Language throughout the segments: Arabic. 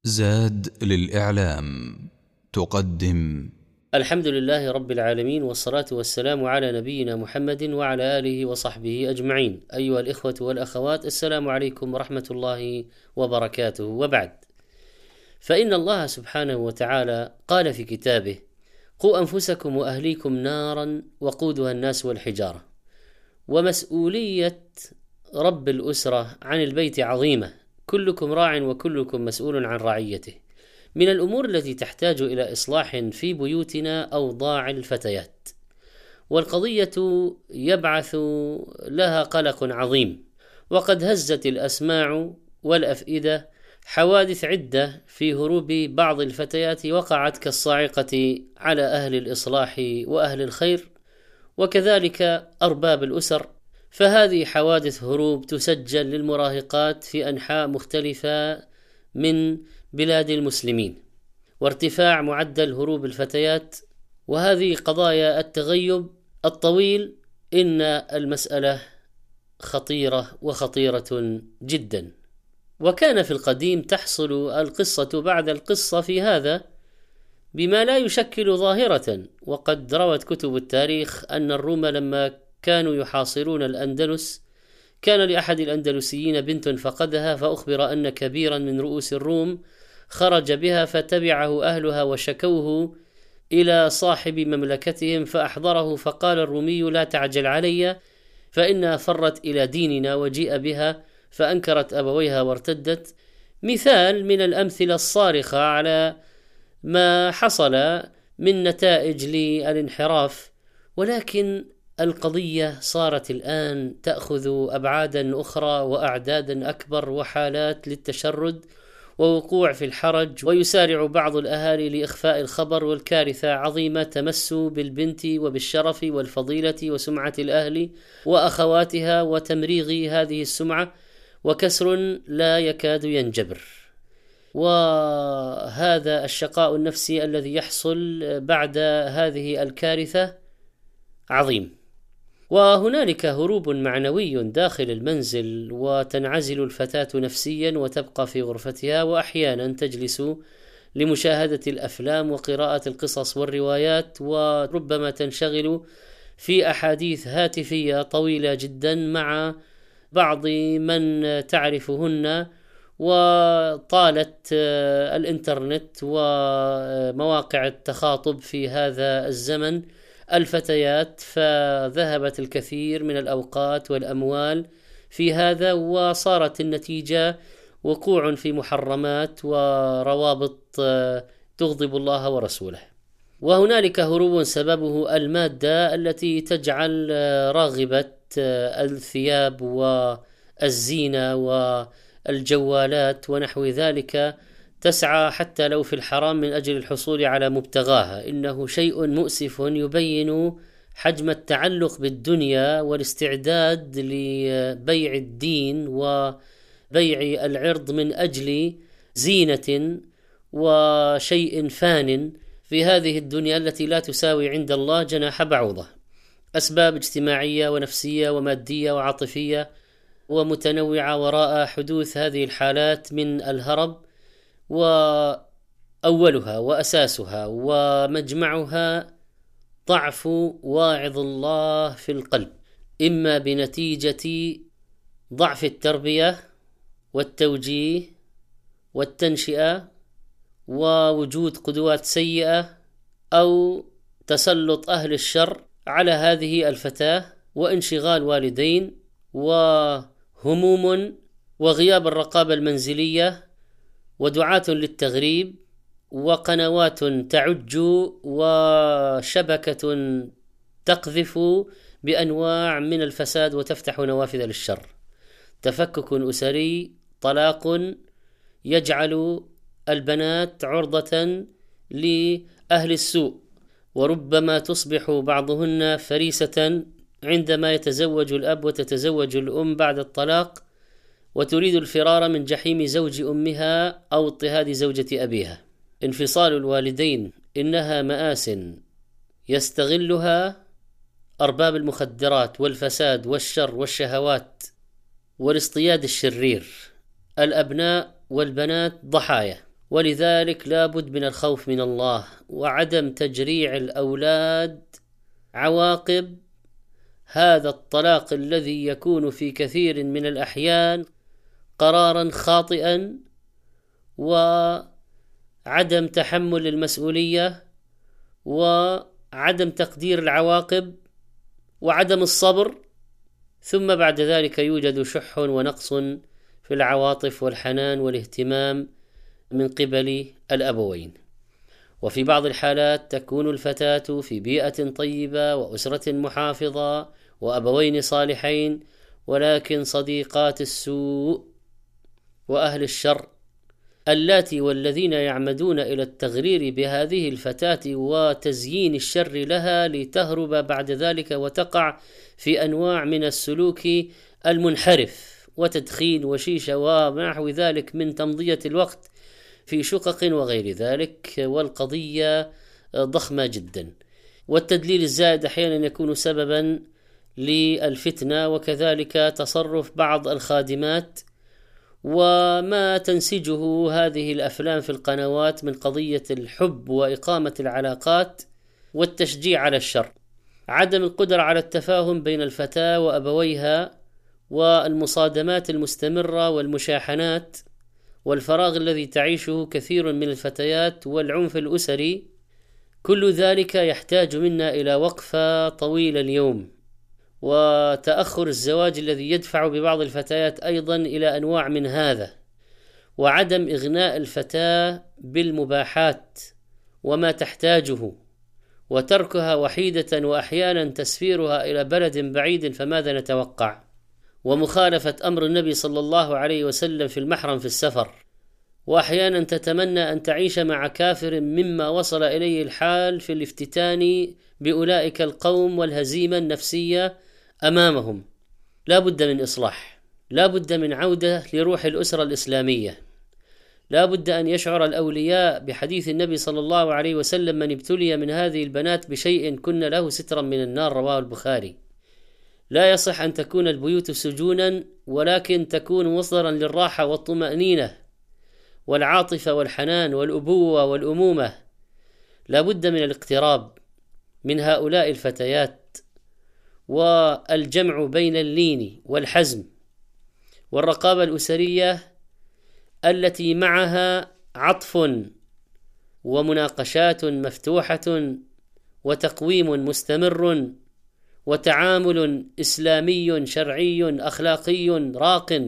زاد للإعلام تقدم. الحمد لله رب العالمين، والصلاة والسلام على نبينا محمد وعلى آله وصحبه أجمعين. أيها الإخوة والأخوات، السلام عليكم ورحمة الله وبركاته. وبعد، فإن الله سبحانه وتعالى قال في كتابه: قوا أنفسكم وأهليكم نارا وقودها الناس والحجارة. ومسؤولية رب الأسرة عن البيت عظيمة، كلكم راع وكلكم مسؤول عن رعيته. من الأمور التي تحتاج إلى إصلاح في بيوتنا أوضاع الفتيات، والقضية يبعث لها قلق عظيم، وقد هزت الأسماع والأفئدة حوادث عدة في هروب بعض الفتيات وقعت كالصاعقة على أهل الإصلاح وأهل الخير، وكذلك أرباب الأسر. فهذه حوادث هروب تسجل للمراهقات في أنحاء مختلفة من بلاد المسلمين، وارتفاع معدل هروب الفتيات، وهذه قضايا التغيب الطويل. إن المسألة خطيرة جدا. وكان في القديم تحصل القصة بعد القصة في هذا بما لا يشكل ظاهرة. وقد روت كتب التاريخ أن الروم لما كانوا يحاصرون الأندلس، كان لأحد الأندلسيين بنت فقدها، فأخبر أن كبيرا من رؤوس الروم خرج بها، فتبعه أهلها وشكوه إلى صاحب مملكتهم، فأحضره، فقال الرومي: لا تعجل علي، فإنها فرت إلى ديننا. وجيء بها فأنكرت أبويها وارتدت. مثال من الأمثلة الصارخة على ما حصل من نتائج للانحراف. ولكن القضية صارت الآن تأخذ أبعادا أخرى وأعدادا أكبر، وحالات للتشرد ووقوع في الحرج، ويسارع بعض الأهالي لإخفاء الخبر، والكارثة عظيمة تمس بالبنت وبالشرف والفضيلة وسمعة الأهل وأخواتها، وتمريغ هذه السمعة وكسر لا يكاد ينجبر. وهذا الشقاء النفسي الذي يحصل بعد هذه الكارثة عظيم. وهنالك هروب معنوي داخل المنزل، وتنعزل الفتاة نفسيا وتبقى في غرفتها، وأحيانا تجلس لمشاهدة الأفلام وقراءة القصص والروايات، وربما تنشغل في أحاديث هاتفية طويلة جدا مع بعض من تعرفهن، وطالت الإنترنت ومواقع التخاطب في هذا الزمن الفتيات، فذهبت الكثير من الأوقات والأموال في هذا، وصارت النتيجة وقوع في محرمات وروابط تغضب الله ورسوله. وهنالك هروب سببه المادة التي تجعل راغبة الثياب والزينة والجوالات ونحو ذلك تسعى حتى لو في الحرام من أجل الحصول على مبتغاها. إنه شيء مؤسف يبين حجم التعلق بالدنيا والاستعداد لبيع الدين وبيع العرض من أجل زينة وشيء فان في هذه الدنيا التي لا تساوي عند الله جناح بعوضة. أسباب اجتماعية ونفسية ومادية وعاطفية ومتنوعة وراء حدوث هذه الحالات من الهرب، وأولها وأساسها ومجمعها ضعف واعظ الله في القلب، إما بنتيجة ضعف التربية والتوجيه والتنشئة ووجود قدوات سيئة، أو تسلط أهل الشر على هذه الفتاة، وانشغال والدين وهموم وغياب الرقابة المنزلية ودعاة للتغريب وقنوات تعج وشبكة تقذف بأنواع من الفساد وتفتح نوافذ للشر. تفكك أسري، طلاق يجعل البنات عرضة لأهل السوء، وربما تصبح بعضهن فريسة عندما يتزوج الأب وتتزوج الأم بعد الطلاق، وتريد الفرار من جحيم زوج أمها أو اضطهاد زوجة أبيها. انفصال الوالدين إنها مآس يستغلها أرباب المخدرات والفساد والشر والشهوات والاصطياد الشرير. الأبناء والبنات ضحايا، ولذلك لا بد من الخوف من الله وعدم تجريع الأولاد عواقب هذا الطلاق الذي يكون في كثير من الأحيان قرارا خاطئا، وعدم تحمل المسؤولية، وعدم تقدير العواقب، وعدم الصبر، ثم بعد ذلك يوجد شح ونقص في العواطف والحنان والاهتمام من قبل الأبوين. وفي بعض الحالات تكون الفتاة في بيئة طيبة وأسرة محافظة وأبوين صالحين، ولكن صديقات السوء وأهل الشر اللاتي والذين يعمدون إلى التغرير بهذه الفتاة وتزيين الشر لها لتهرب بعد ذلك وتقع في أنواع من السلوك المنحرف وتدخين وشيشة ونحو ذلك من تمضية الوقت في شقق وغير ذلك، والقضية ضخمة جدا. والتدليل الزائد أحيانا يكون سببا للفتنة، وكذلك تصرف بعض الخادمات وما تنسجه هذه الأفلام في القنوات من قضية الحب وإقامة العلاقات والتشجيع على الشر. عدم القدرة على التفاهم بين الفتاة وأبويها، والمصادمات المستمرة والمشاحنات، والفراغ الذي تعيشه كثير من الفتيات، والعنف الأسري، كل ذلك يحتاج منا إلى وقفة طويلة اليوم. وتأخر الزواج الذي يدفع ببعض الفتيات أيضا إلى أنواع من هذا، وعدم إغناء الفتاة بالمباحات وما تحتاجه، وتركها وحيدة، وأحيانا تسفيرها إلى بلد بعيد، فماذا نتوقع؟ ومخالفة أمر النبي صلى الله عليه وسلم في المحرم في السفر، وأحيانا تتمنى أن تعيش مع كافر، مما وصل إليه الحال في الافتتان بأولئك القوم والهزيمة النفسية أمامهم. لا بد من إصلاح، لا بد من عودة لروح الأسرة الإسلامية، لا بد أن يشعر الأولياء بحديث النبي صلى الله عليه وسلم: من ابتلي من هذه البنات بشيء كن له سترا من النار، رواه البخاري. لا يصح أن تكون البيوت سجونا، ولكن تكون مصدرا للراحة والطمأنينة والعاطفة والحنان والأبوة والأمومة. لا بد من الاقتراب من هؤلاء الفتيات، والجمع بين اللين والحزم والرقابة الأسرية التي معها عطف ومناقشات مفتوحة وتقويم مستمر وتعامل إسلامي شرعي أخلاقي راق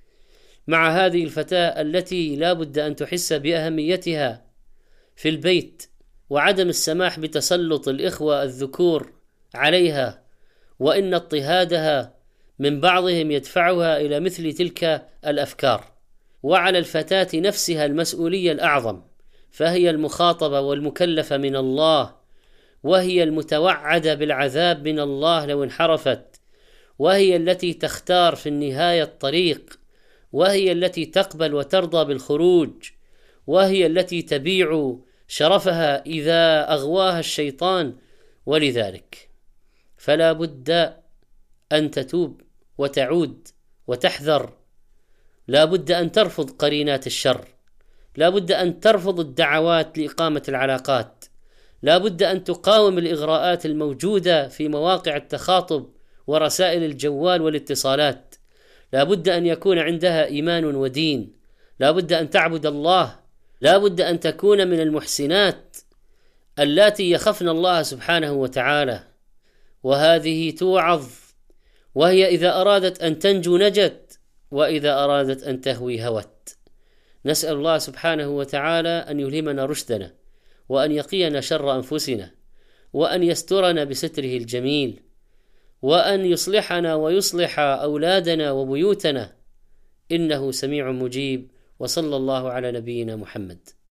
مع هذه الفتاة التي لا بد أن تحس بأهميتها في البيت، وعدم السماح بتسلط الإخوة الذكور عليها، وإن اضطهادها من بعضهم يدفعها إلى مثل تلك الأفكار. وعلى الفتاة نفسها المسؤولية الأعظم، فهي المخاطبة والمكلفة من الله، وهي المتوعدة بالعذاب من الله لو انحرفت، وهي التي تختار في النهاية الطريق، وهي التي تقبل وترضى بالخروج، وهي التي تبيع شرفها إذا أغواها الشيطان. ولذلك فلا بد أن تتوب وتعود وتحذر، لا بد أن ترفض قرينات الشر، لا بد أن ترفض الدعوات لإقامة العلاقات، لا بد أن تقاوم الإغراءات الموجودة في مواقع التخاطب ورسائل الجوال والاتصالات، لا بد أن يكون عندها إيمان ودين، لا بد أن تعبد الله، لا بد أن تكون من المحسنات اللاتي يخفن الله سبحانه وتعالى. وهذه توعظ، وهي إذا أرادت أن تنجو نجت، وإذا أرادت أن تهوي هوت. نسأل الله سبحانه وتعالى أن يلهمنا رشدنا، وأن يقينا شر أنفسنا، وأن يسترنا بستره الجميل، وأن يصلحنا ويصلح أولادنا وبيوتنا، إنه سميع مجيب. وصلى الله على نبينا محمد.